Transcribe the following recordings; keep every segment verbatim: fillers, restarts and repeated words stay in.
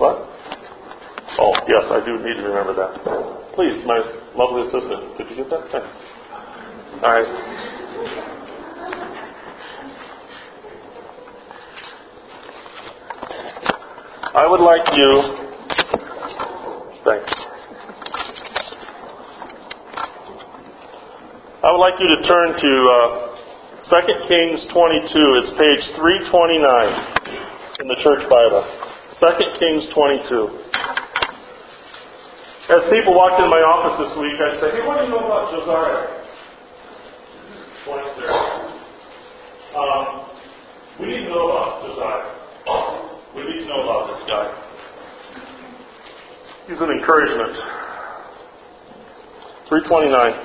What? Oh, yes, I do need to remember that. Please, my lovely assistant. Did you get that? Thanks. All right. I would like you... Thanks. I would like you to turn to uh, Second Kings twenty-two. It's page three twenty-nine in the Church Bible. Second Kings twenty-two. As people walked in my office this week, I'd say, hey, what do you know about Josiah? Points there. Um, we need to know about Josiah. We need to know about this guy. He's an encouragement. three twenty-nine.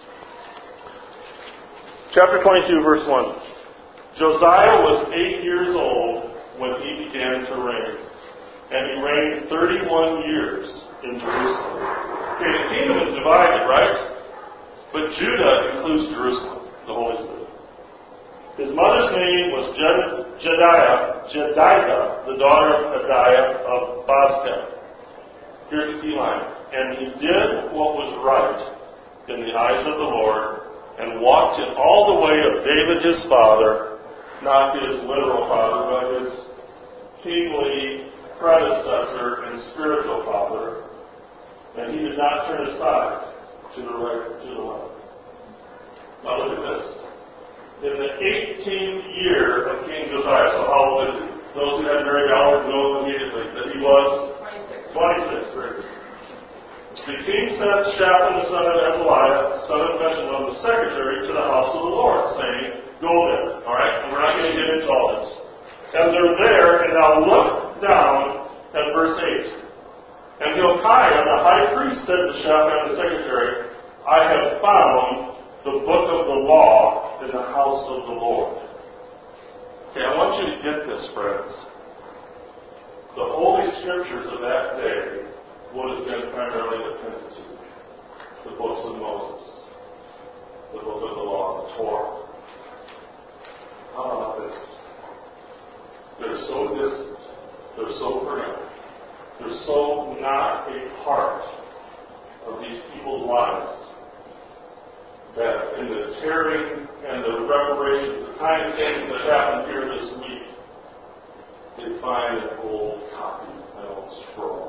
Chapter twenty-two, verse one. Josiah was eight years old when he began to reign, and he reigned thirty-one years in Jerusalem. Okay, the kingdom is divided, right? But Judah includes Jerusalem, the holy city. His mother's name was Jed- Jedidah, Jedidah, the daughter of Adiah of Bozkath. Here's the key line. And he did what was right in the eyes of the Lord, and walked in all the way of David his father, not his literal father, but his kingly predecessor and spiritual father. And he did not turn aside to the right or to the left. Now look at this. In the eighteenth year of King Josiah, so how old is he? Those who had married Albert know immediately that he was twenty-six. twenty-six. The king sent Shaphan the son of Azaliah, son of Meshullam, the secretary, to the house of the Lord, saying, go there. All right? And we're not going to get into all this. And they're there, and now look down at verse eight. And Hilkiah, the high priest, said to Shaphan the secretary, I have found the book of the law in the house of the Lord. Okay, I want you to get this, friends. The Holy Scriptures of that day would have been primarily the Pentateuch, the books of Moses, the book of the law, the Torah. How about this? They're so distant, they're so foreign, they're so not a part of these people's lives that in the tearing and the reparations, the kind of things that happened here this week, they find an old copy, an old scroll.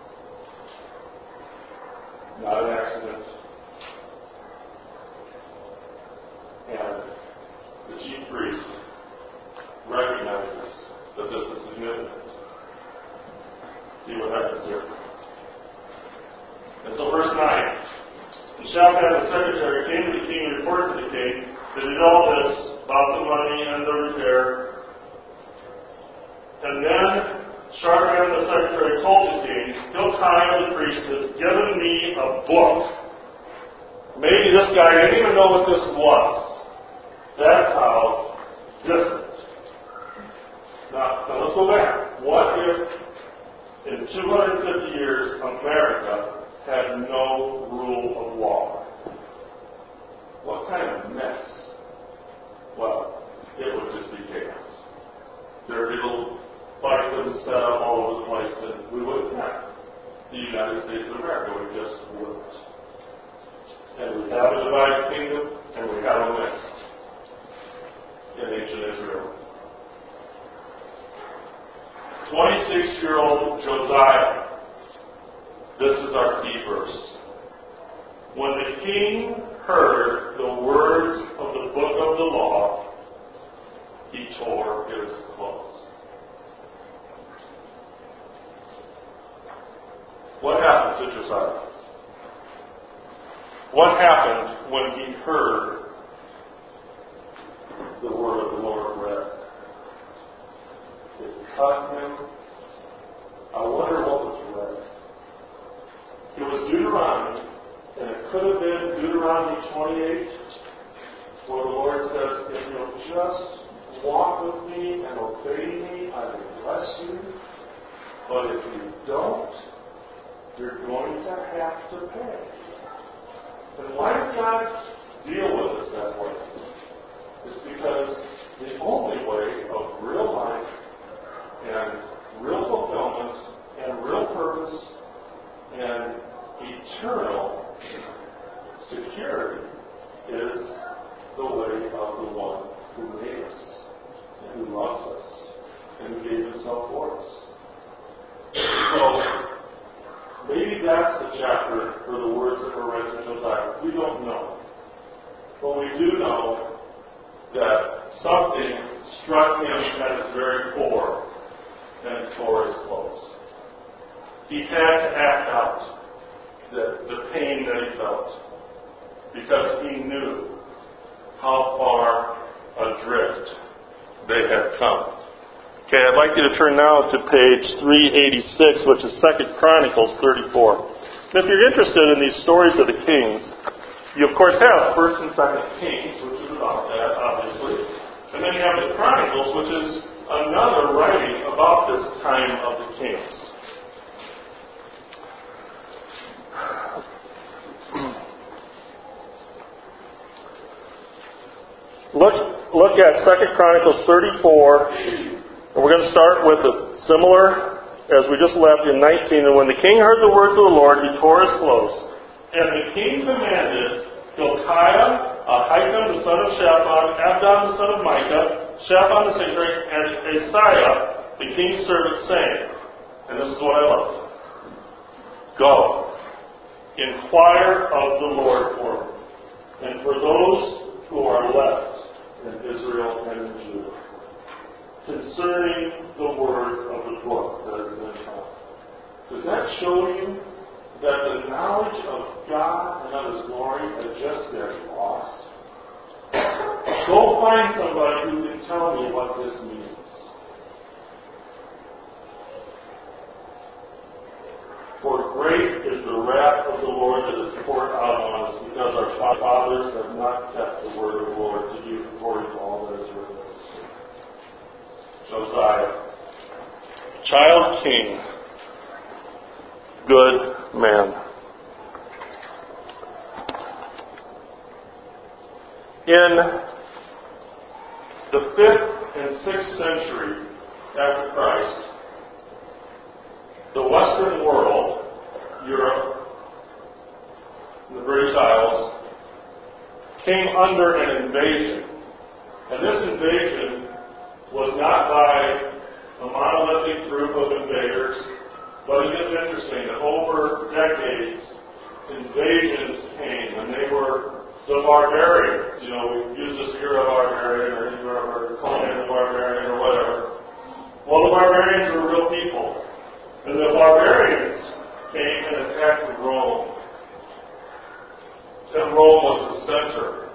Not an accident. And the chief priest recognizes that this is significant. See what happens here. And so verse nine. And Shaphan the secretary came to the king and reported to the king that he did all this about the money and the repair. And then Shaphan the secretary told the king, Hilkiah the priest has given me a book. Maybe this guy didn't even know what this was. That's how distant. Now, now let's go back. What if in two hundred fifty years America had no rule of law? What kind of mess? Well, it would just be chaos. There'd be little fights set up all over the place, and we wouldn't have. The United States of America would just wouldn't. And we'd have a divided kingdom, and we'd have a mess in ancient Israel. twenty-six-year-old Josiah. This is our key verse. When the king heard the words of the book of the law, he tore his clothes. What happened to Josiah? What happened when he heard the word of the Lord read? It cut him. I wonder what was read. It was Deuteronomy, and it could have been Deuteronomy twenty-eight, where the Lord says, if you'll just walk with me and obey me, I will bless you. But if you don't, you're going to have to pay. And why does God deal with us that way? It's because the only way of real life and real fulfillment and the way of the one who made us, and who loves us, and who gave himself for us. So, maybe that's the chapter for the words that were read to Josiah. We don't know. But we do know that something struck him at his very core and tore his clothes. He had to act out the, the pain that he felt because he knew how far adrift they had come. Okay, I'd like you to turn now to page three eighty-six, which is Second Chronicles thirty-four. And if you're interested in these stories of the kings, you of course have First and Second Kings, which is about that, obviously. And then you have the Chronicles, which is another writing about this time of the kings. Look, look at Second Chronicles thirty-four. And we're going to start with a similar, as we just left in nineteen. And when the king heard the words of the Lord, he tore his clothes. And the king commanded Hilkiah, Ahikam the son of Shaphan, Abdon the son of Micah, Shaphan the secretary, and Asaiah, the king's servant, saying, and this is what I love, go, inquire of the Lord for me, and for those who are left in Israel and in Judah, concerning the words of the book that has been taught. Does that show you that the knowledge of God and of His glory has just been lost? Go find somebody who can tell me what this means. For great is the wrath of the Lord that is poured out on us, because our fathers have not kept the word of the Lord to do according to all that is written. Josiah, child king, good man. In the fifth and sixth century after Christ, the Western world, Europe, and the British Isles, came under an invasion. And this invasion was not by a monolithic group of invaders, but it is interesting that over decades, invasions came, and they were the barbarians. You know, we use this Euro barbarian, or Euro Conan the barbarian, or whatever. Well, the barbarians were real people. And the barbarians came and attacked Rome. And Rome was the center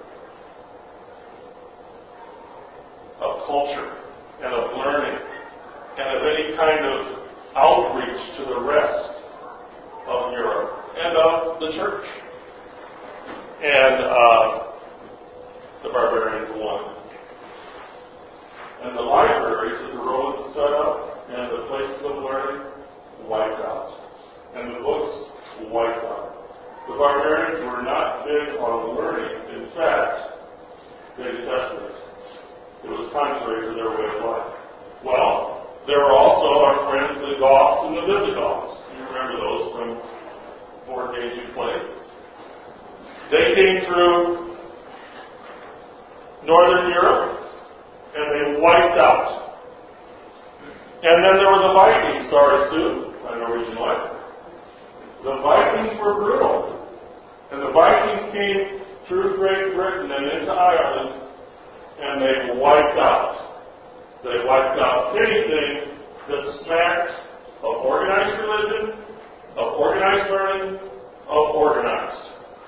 of culture and of learning and of any kind of outreach to the rest of Europe and of the church. And uh, the barbarians won. And the libraries that the Romans had set up and the places of learning wiped out. And the books wiped out. The barbarians were not big on learning. In fact, they detested it. It was contrary to their way of life. Well, there were also our friends, the Goths and the Visigoths. You remember those from board games you played. They came through Northern Europe, and they wiped out. And then there were the Vikings. Sorry, Sue, my Norwegian wife. The Vikings were brutal. And the Vikings came through Great Britain and into Ireland, and they wiped out. They wiped out anything that smacked of organized religion, of organized learning, of organized.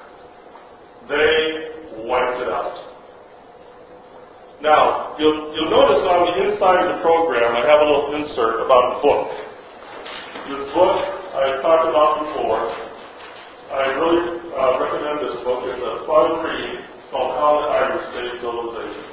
They wiped it out. Now, you'll, you'll notice on the inside of the program, I have a little insert about a book. This book I talked about before. I really uh, recommend this book. It's a fun read. It's called How the Irish Saved Civilization.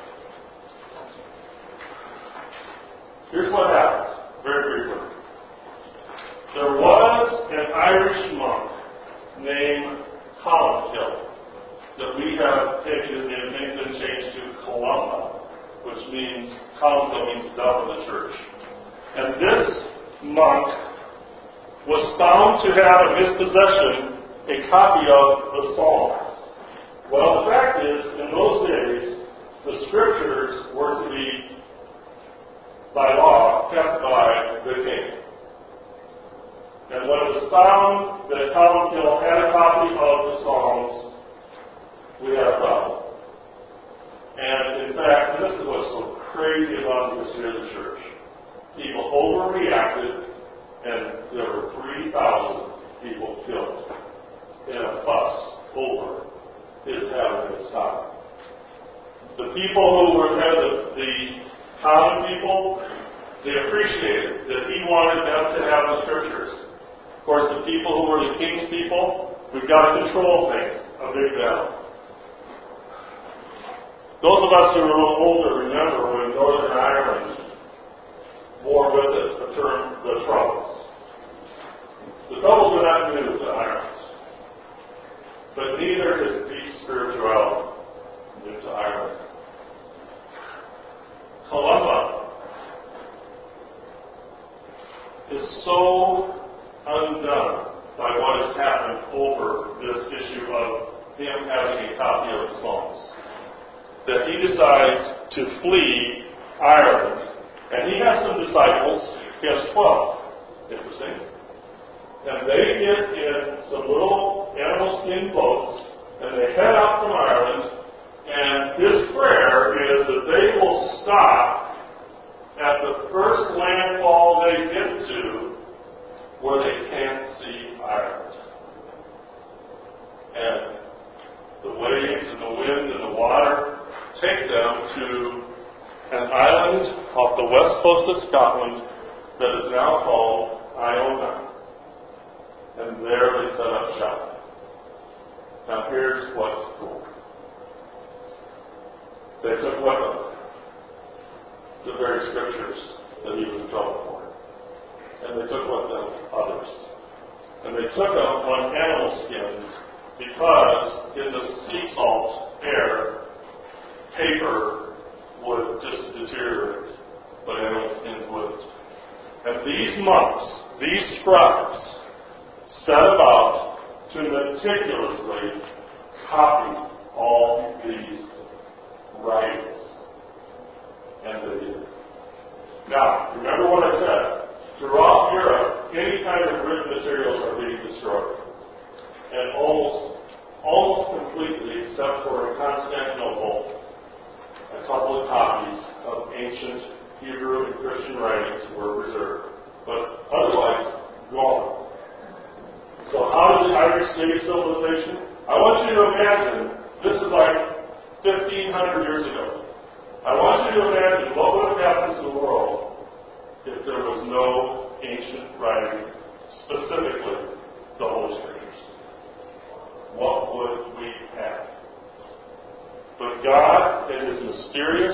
Here's what happened, very briefly. There was an Irish monk named Columkill that we have taken, his name has been changed to Columba, which means, Columkill means dove of the church. And this monk was found to have in his possession a copy of the Psalms. Well, the fact is, in those days, the scriptures were to be, by law, kept by the king. And when it was found that Columbkill had a copy of the Psalms, we had a problem. And in fact, this is what's so crazy about the history of the church. People overreacted, and there were three thousand people killed in a fuss over his having his copy. The people who were there, the, the common people, they appreciated that he wanted them to have the scriptures. Of course, the people who were the king's people, we've got to control things. A big battle. Those of us who are a little older remember when Northern Ireland bore with it the term the Troubles. The Troubles are not new to Ireland, but neither is deep spirituality new to Ireland. Columba is so undone by what has happened over this issue of him having a copy of the Psalms that he decides to flee Ireland. And he has some disciples. He has twelve. Interesting. And they get in some little animal skin boats, and they head out from Ireland. And his prayer is that they will stop at the first landfall they get to where they can't see Ireland. And the waves and the wind and the water take them to an island off the west coast of Scotland that is now called Iona. And there they set up shop. Now here's what's cool. They took with them the very scriptures that he was in trouble for. And they took with them others. And they took them on animal skins because in the sea salt air, paper would just deteriorate, but animal skins wouldn't. And these monks, these scribes, set about to meticulously copy all these writings. And they did. Now, remember what I said. Throughout Europe, any kind of written materials are being destroyed. And almost, almost completely, except for in Constantinople, a couple of copies of ancient Hebrew and Christian writings were preserved. But otherwise, gone. So how did the Irish save civilization? I want you to imagine, this is like fifteen hundred years ago. I want you to imagine what would have happened to the world if there was no ancient writing, specifically the Holy Scriptures. What would we have? But God, in His mysterious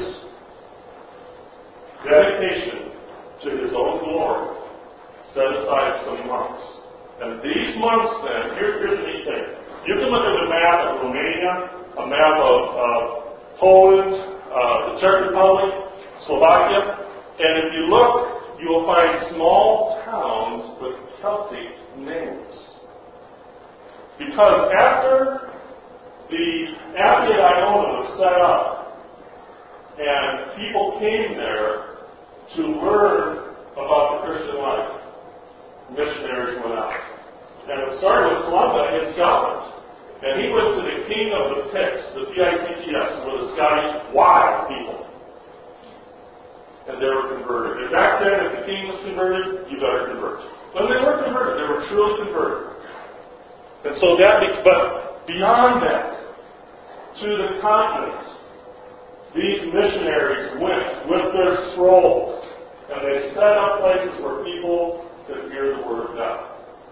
dedication to His own glory, set aside some monks. And these monks then, here, here's the neat thing. You can look at a map of Romania, a map of uh, Poland, uh, the Czech Republic, Slovakia, and if you look, you will find small towns with Celtic names. Because after the Abbey at Iona was set up, and people came there to learn about the Christian life, missionaries went out. And it started with Columba in Scotland. And he went to the king of the Picts, the P I C T S, were the Scottish wild people. And they were converted. And back then, if the king was converted, you better convert. When they were converted, they were truly converted. And so that, but beyond that, to the continent, these missionaries went with their scrolls, and they set up places where people could hear the Word of God.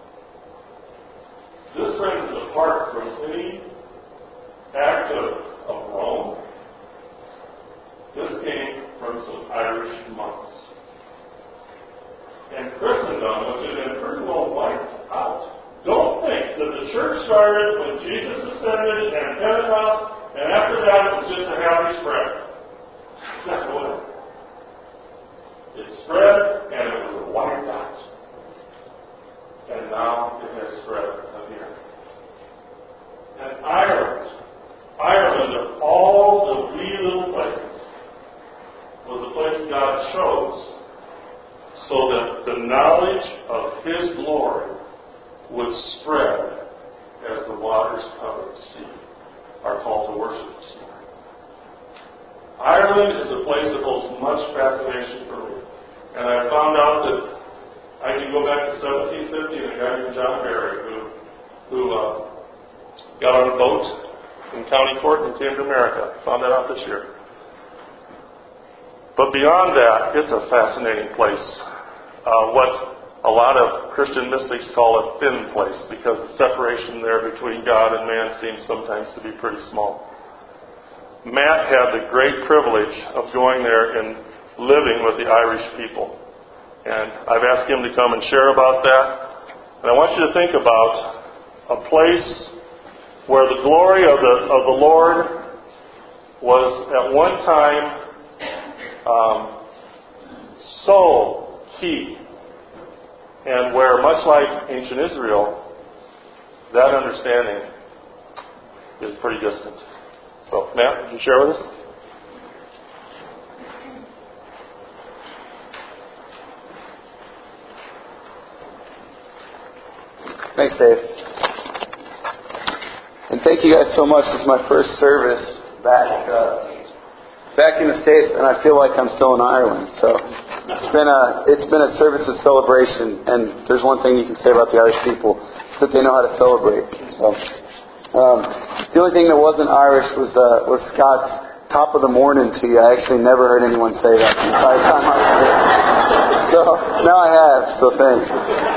This, friends, is apart from any act of, of Rome. This came from some Irish monks. And Christendom, which had been pretty well wiped out. Don't think that the church started when Jesus ascended and Pentecost, and after that it was just a happy spread. That's not the way. It spread, and it was wiped out. And now it has spread again. And Ireland, that the knowledge of His glory would spread as the waters cover the sea. Our call to worship this morning. Ireland is a place that holds much fascination for me. And I found out that I can go back to seventeen fifty and a guy named John Barry who, who uh, got on a boat in County Cork and came to America. Found that out this year. But beyond that, it's a fascinating place. Uh, what a lot of Christian mystics call a thin place, because the separation there between God and man seems sometimes to be pretty small. Matt had the great privilege of going there and living with the Irish people. And I've asked him to come and share about that. And I want you to think about a place where the glory of the of the Lord was at one time um, so key, and where, much like ancient Israel, that understanding is pretty distant. So, Matt, would you share with us? Thanks, Dave. And thank you guys so much. This is my first service back uh, back in the States, and I feel like I'm still in Ireland. So it's been a it's been a service of celebration. And there's one thing you can say about the Irish people: is that they know how to celebrate. So um, the only thing that wasn't Irish was uh, was Scott's top of the morning to you. I actually never heard anyone say that the entire time I was there. So now I have. So thanks.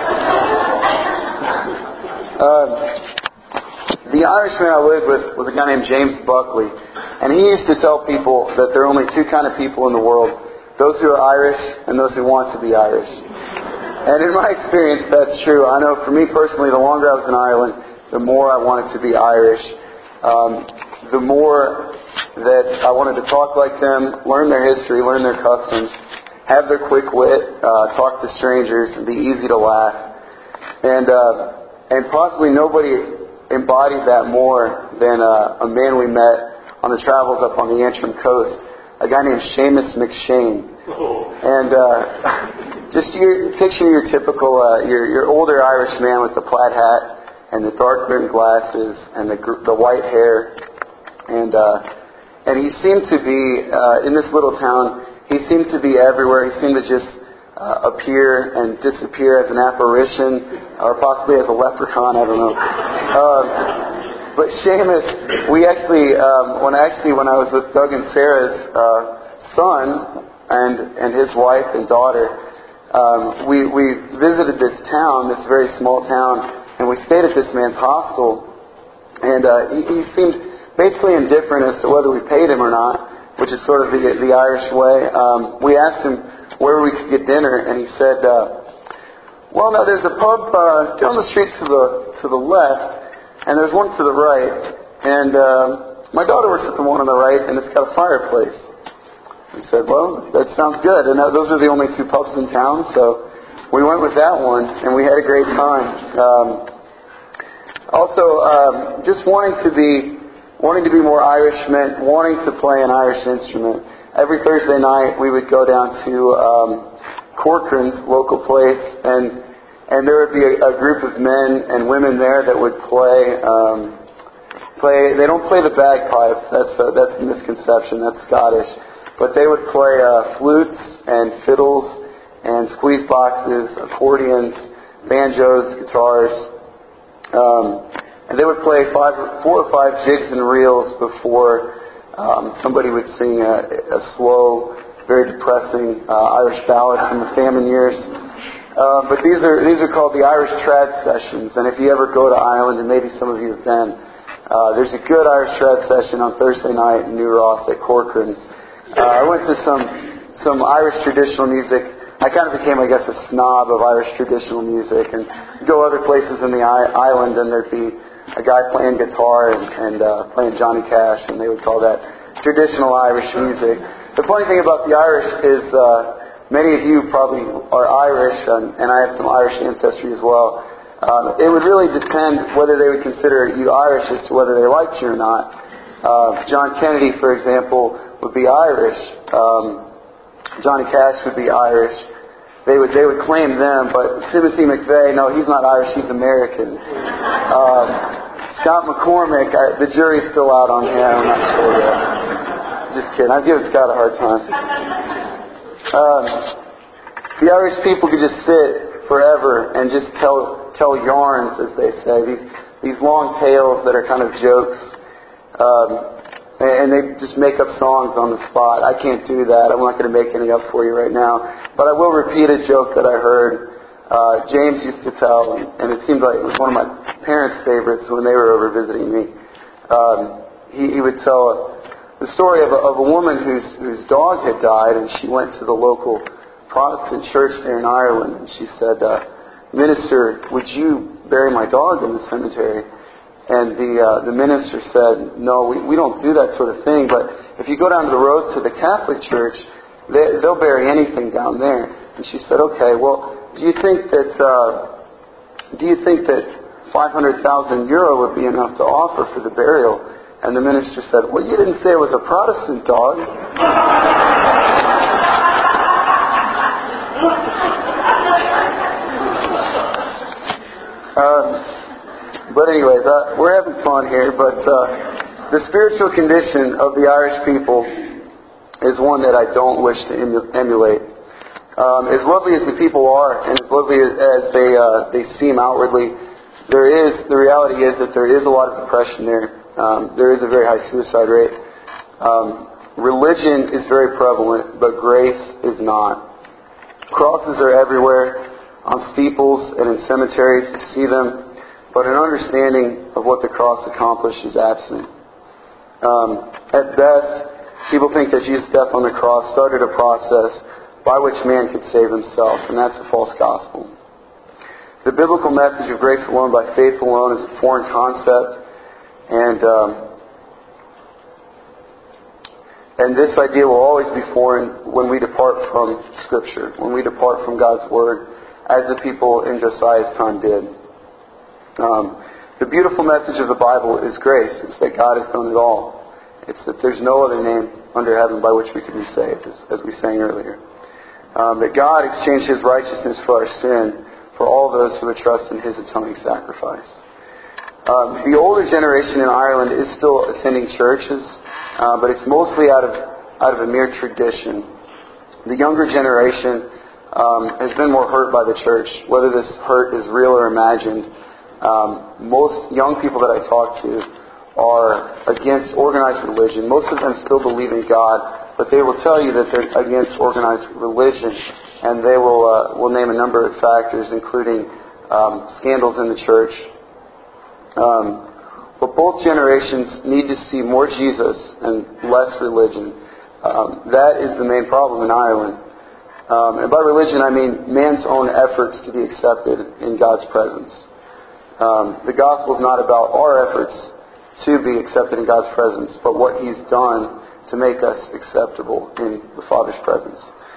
Um, the Irishman I lived with was a guy named James Buckley, and he used to tell people that there are only two kind of people in the world: those who are Irish and those who want to be Irish. And in my experience, that's true. I know for me personally, the longer I was in Ireland, the more I wanted to be Irish. Um, the more that I wanted to talk like them, learn their history, learn their customs, have their quick wit, uh, talk to strangers, and be easy to laugh. And uh, and possibly nobody embodied that more than uh, a man we met on the travels up on the Antrim coast, a guy named Seamus McShane. And uh, just your, picture your typical, uh, your your older Irish man with the plaid hat and the dark rimmed glasses and the the white hair, and uh, and he seemed to be uh, in this little town. He seemed to be everywhere. He seemed to just Uh, appear and disappear as an apparition, or possibly as a leprechaun. I don't know. Um, but Seamus, we actually, um, when actually when I was with Doug and Sarah's uh, son and and his wife and daughter, um, we we visited this town, this very small town, and we stayed at this man's hostel. And uh, he, he seemed basically indifferent as to whether we paid him or not, which is sort of the the Irish way. Um, we asked him where we could get dinner, and he said, uh, well, now there's a pub uh, down the street to the to the left, and there's one to the right, and uh, my daughter works at the one on the right, and it's got a fireplace. We said, well, that sounds good, and those are the only two pubs in town, so we went with that one, and we had a great time. Um, also, um, just wanting to be wanting to be more Irish meant wanting to play an Irish instrument. Every Thursday night we would go down to um, Corcoran's local place, and and there would be a, a group of men and women there that would play. Um, play. They don't play the bagpipes. That's a, that's a misconception. That's Scottish. But they would play uh, flutes and fiddles and squeeze boxes, accordions, banjos, guitars. Um, and they would play five, four or five jigs and reels before Um, somebody would sing a, a slow, very depressing uh, Irish ballad from the famine years. Uh, but these are these are called the Irish Trad Sessions. And if you ever go to Ireland, and maybe some of you have been, uh, there's a good Irish Trad Session on Thursday night in New Ross at Corcoran's. Uh, I went to some some Irish traditional music. I kind of became, I guess, a snob of Irish traditional music, and go other places in the I- island, and there'd be a guy playing guitar and, and uh, playing Johnny Cash, and they would call that traditional Irish music. The funny thing about the Irish is uh, many of you probably are Irish, and, and I have some Irish ancestry as well. Uh, it would really depend whether they would consider you Irish as to whether they liked you or not. Uh, John Kennedy, for example, would be Irish. Um, Johnny Cash would be Irish. they would they would claim them, but Timothy McVeigh, no, he's not Irish, he's American. Um, Scott McCormick, I, the jury's still out on him, I'm not sure yet. Just kidding, I'm giving Scott a hard time. Um, the Irish people could just sit forever and just tell tell yarns, as they say, these these long tales that are kind of jokes. Um, And they just make up songs on the spot. I can't do that. I'm not going to make any up for you right now. But I will repeat a joke that I heard uh, James used to tell, and it seemed like it was one of my parents' favorites when they were over visiting me. Um, he, he would tell the story of a, of a woman whose whose dog had died, and she went to the local Protestant church there in Ireland, and she said, uh, "Minister, would you bury my dog in the cemetery?" And the uh, the minister said, "No, we, we don't do that sort of thing. But if you go down to the road to the Catholic Church, they, they'll bury anything down there." And she said, "Okay, well, do you think that uh, do you think that five hundred thousand euro would be enough to offer for the burial?" And the minister said, "Well, you didn't say it was a Protestant dog." um, But anyways, uh, we're having fun here, but uh, the spiritual condition of the Irish people is one that I don't wish to emu- emulate. Um, as lovely as the people are, and as lovely as, as they uh, they seem outwardly, there is the reality is that there is a lot of depression there. Um, there is a very high suicide rate. Um, religion is very prevalent, but grace is not. Crosses are everywhere, on steeples and in cemeteries. You see them. But an understanding of what the cross accomplished is absent. Um, at best, people think that Jesus' death on the cross started a process by which man could save himself, and that's a false gospel. The biblical message of grace alone by faith alone is a foreign concept, and um, and this idea will always be foreign when we depart from Scripture, when we depart from God's Word, as the people in Josiah's time did. Um, the beautiful message of the Bible is grace. It's that God has done it all. It's that there's no other name under heaven by which we can be saved, as, as we sang earlier. Um, that God exchanged His righteousness for our sin for all those who would trust in His atoning sacrifice. Um, the older generation in Ireland is still attending churches, uh, but it's mostly out of out of a mere tradition. The younger generation um, has been more hurt by the church, whether this hurt is real or imagined. Um, most young people that I talk to are against organized religion. Most of them still believe in God, but they will tell you that they're against organized religion, and they will uh, will name a number of factors, including um, scandals in the church. Um, but both generations need to see more Jesus and less religion. Um, that is the main problem in Ireland. Um, and by religion, I mean man's own efforts to be accepted in God's presence. Um, the gospel is not about our efforts to be accepted in God's presence, but what He's done to make us acceptable in the Father's presence.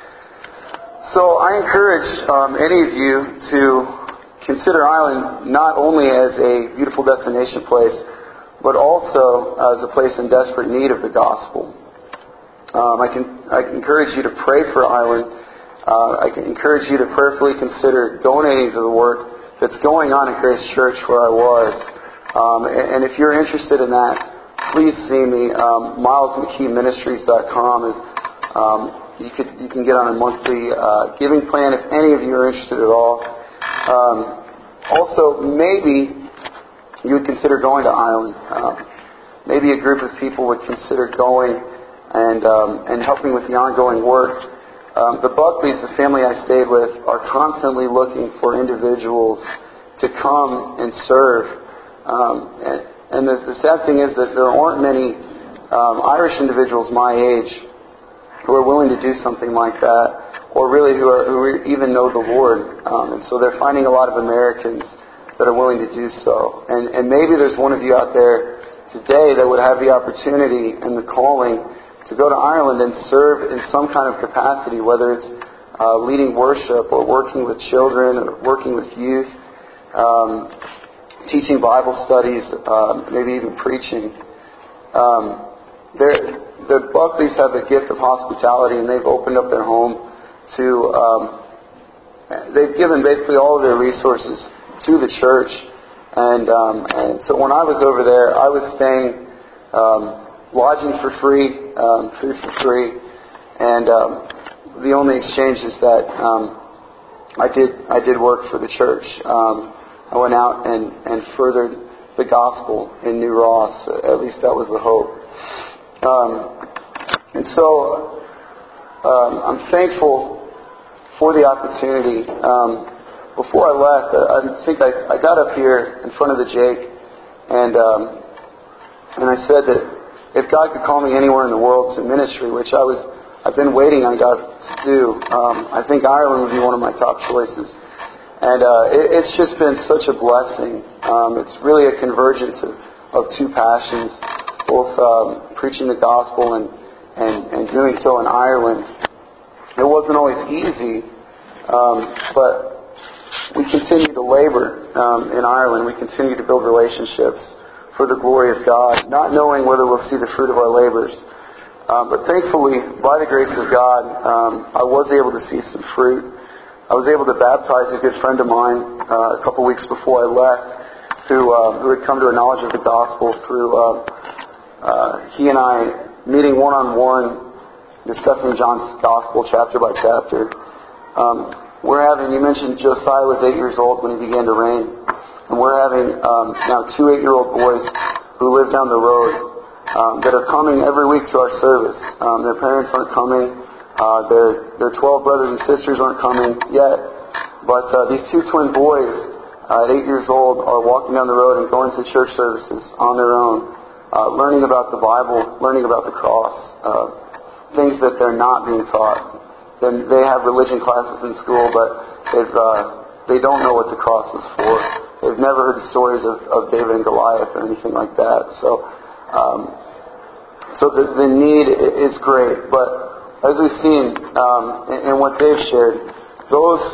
So I encourage um, any of you to consider Ireland not only as a beautiful destination place, but also as a place in desperate need of the gospel. Um, I can I can encourage you to pray for Ireland. Uh, I can encourage you to prayerfully consider donating to the work that's going on at Grace Church where I was. Um, and, and if you're interested in that, please see me. Um, Miles McKee Ministries dot com is um, you could you can get on a monthly uh, giving plan if any of you are interested at all. Um, also, maybe you would consider going to Ireland. Um, maybe a group of people would consider going and um, and helping with the ongoing work. Um, the Buckleys, the family I stayed with, are constantly looking for individuals to come and serve. Um, and and the, the sad thing is that there aren't many um, Irish individuals my age who are willing to do something like that, or really who, are, who even know the Lord. Um, and so they're finding a lot of Americans that are willing to do so. And, and maybe there's one of you out there today that would have the opportunity and the calling to go to Ireland and serve in some kind of capacity, whether it's uh, leading worship or working with children or working with youth, um, teaching Bible studies, uh, maybe even preaching. Um, the Buckleys have a gift of hospitality, and they've opened up their home to um, they've given basically all of their resources to the church. And, um, and so when I was over there, I was staying um, lodging for free, um, food for free, and um, the only exchange is that um, I did I did work for the church. Um, I went out and, and furthered the gospel in New Ross. At least that was the hope. Um, and so um, I'm thankful for the opportunity. Um, before I left, I think I, I got up here in front of the Jake, and um, and I said that if God could call me anywhere in the world to ministry, which I was, I've been waiting on God to do. Um, I think Ireland would be one of my top choices. And uh, it, it's just been such a blessing. Um, it's really a convergence of, of two passions, both um, preaching the gospel and, and, and doing so in Ireland. It wasn't always easy, um, but we continue to labor um, in Ireland. We continue to build relationships for the glory of God, not knowing whether we'll see the fruit of our labors. Um, but thankfully, by the grace of God, um, I was able to see some fruit. I was able to baptize a good friend of mine uh, a couple weeks before I left, who uh, who had come to a knowledge of the gospel through uh, uh, he and I meeting one-on-one, discussing John's gospel chapter by chapter. Um, we're having, you mentioned Josiah was eight years old when he began to reign, and we're having um, now two eight-year-old boys who live down the road um, that are coming every week to our service. Um, their parents aren't coming. Uh, their their twelve brothers and sisters aren't coming yet, but uh, these two twin boys uh, at eight years old are walking down the road and going to church services on their own, uh, learning about the Bible, learning about the cross, uh, things that they're not being taught. Then they have religion classes in school, but they've uh, they don't know what the cross is for. They've never heard the stories of, of David and Goliath or anything like that. So, um, so the, the need is great, but as we've seen um, in, in what they've shared, those,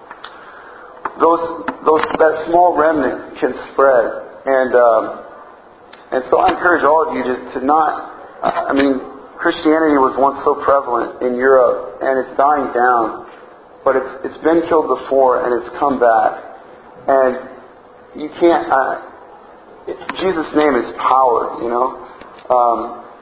those, those, that small remnant can spread, and um, and so I encourage all of you to, to not. I mean, Christianity was once so prevalent in Europe, and it's dying down, but it's it's been killed before, and it's come back, and you can't. Uh, it, Jesus' name is power, you know. Um,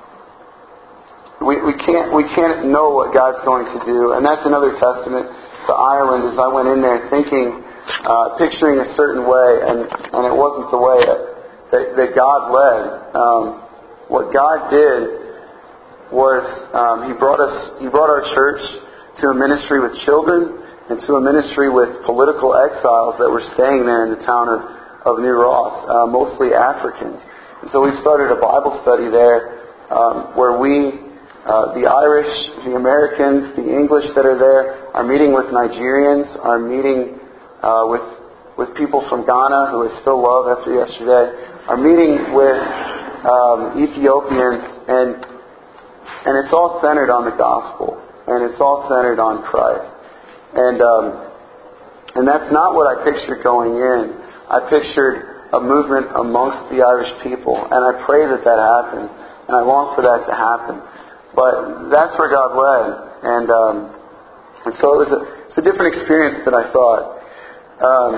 We, we can't we can't know what God's going to do, and that's another testament to Ireland. As I went in there thinking, uh, picturing a certain way, and, and it wasn't the way that that, that God led. Um, what God did was um, He brought us He brought our church to a ministry with children and to a ministry with political exiles that were staying there in the town of, of New Ross, uh, mostly Africans. And so we've started a Bible study there um, where we. Uh, the Irish, the Americans, the English that are there are meeting with Nigerians, are meeting uh, with with people from Ghana, who I still love after yesterday, are meeting with um, Ethiopians, and and it's all centered on the gospel, and it's all centered on Christ, and um, and that's not what I pictured going in. I pictured a movement amongst the Irish people, and I pray that that happens, and I long for that to happen. But that's where God led, and um, and so it was a, it's a different experience than I thought. Um,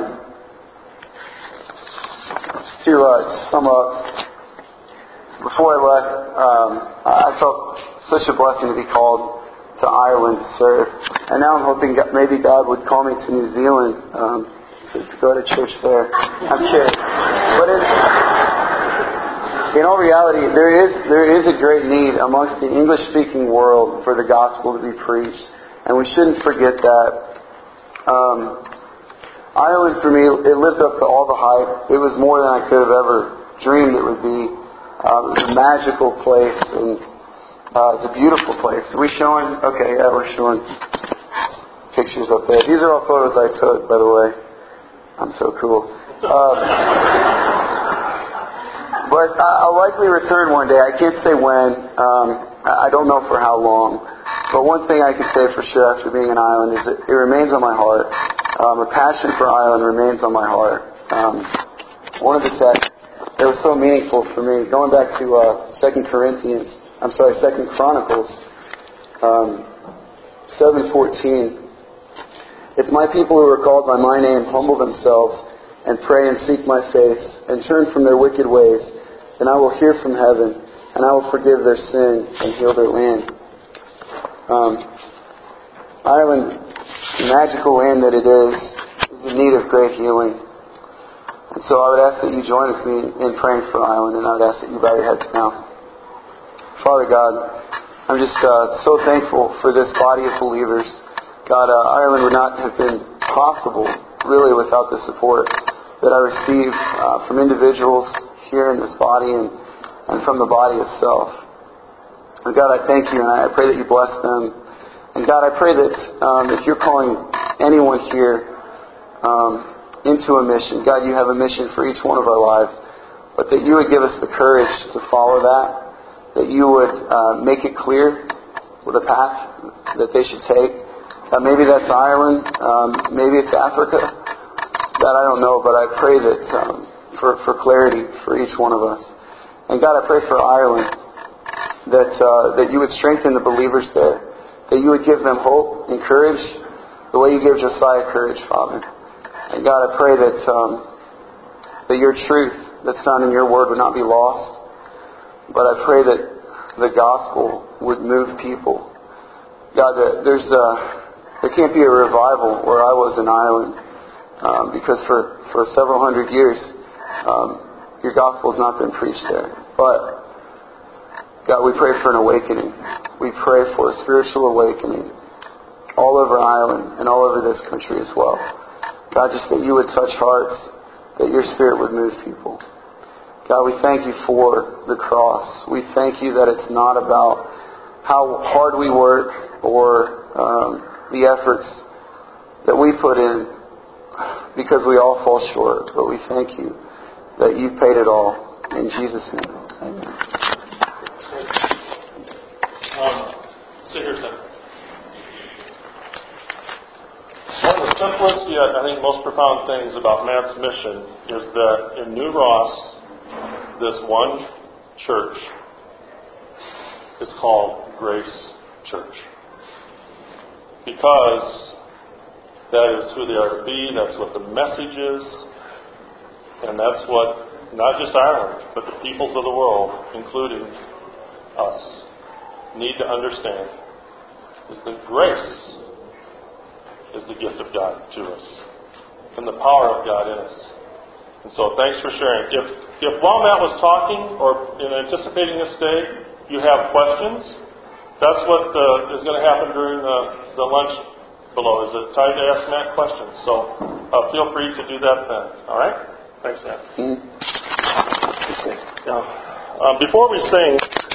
to uh, sum up, before I left, um, I felt such a blessing to be called to Ireland to serve, and now I'm hoping God, maybe God would call me to New Zealand um, to, to go to church there. I'm kidding, but it's. In all reality, there is there is a great need amongst the English-speaking world for the gospel to be preached, and we shouldn't forget that. Um, Ireland, for me, it lived up to all the hype. It was more than I could have ever dreamed it would be. Uh, it was a magical place, and uh, it's a beautiful place. Are we showing? Okay, yeah, we're showing pictures up there. These are all photos I took, by the way. I'm so cool. Um, But I'll likely return one day. I can't say when. Um, I don't know for how long. But one thing I can say for sure after being in Ireland is that it remains on my heart. Um, a passion for Ireland remains on my heart. Um, one of the texts that was so meaningful for me, going back to uh, Second Corinthians, I'm sorry, Second Chronicles um, seven fourteen. If my people who are called by my name humble themselves and pray and seek my face and turn from their wicked ways, then I will hear from heaven and I will forgive their sin and heal their land. Um, Ireland, the magical land that it is, is in need of great healing. And so I would ask that you join with me in praying for Ireland, and I would ask that you bow your heads now. Father God, I'm just uh, so thankful for this body of believers. God, uh, Ireland would not have been possible, really, without the support that I receive uh, from individuals here in this body and, and from the body itself. And God, I thank you, and I pray that you bless them. And God, I pray that um, if you're calling anyone here um, into a mission, God, you have a mission for each one of our lives, but that you would give us the courage to follow that, that you would uh, make it clear the path that they should take. Uh, maybe that's Ireland, um, maybe it's Africa, that I don't know, but I pray that um, for, for clarity for each one of us. And God, I pray for Ireland, that uh, that you would strengthen the believers there, that you would give them hope and courage, the way you give Josiah courage, Father. And God, I pray that um, that your truth that's found in your word would not be lost, but I pray that the gospel would move people. God, that there's a, there can't be a revival where I was in Ireland, um, because for, for several hundred years um, your gospel has not been preached there. But God, we pray for an awakening. We pray for a spiritual awakening all over Ireland and all over this country as well. God, just that you would touch hearts, that your Spirit would move people. God, we thank you for the cross. We thank you that it's not about how hard we work or um, the efforts that we put in, because we all fall short. But we thank you that you've paid it all. In Jesus' name, amen. Um, sit here a second. One of the simplest yet, I think, most profound things about Matt's mission is that in New Ross, this one church is called Grace Church. Because that is who they are to be, that's what the message is, and that's what not just Ireland, but the peoples of the world, including us, need to understand, is that grace is the gift of God to us, and the power of God in us. And so thanks for sharing. If, if while Matt was talking, or in anticipating this day, you have questions, that's what uh, is going to happen during the, the lunch below. Is it time to ask Matt questions? So uh, feel free to do that then. All right? Thanks, Matt. Mm-hmm. Now, um, before we sing...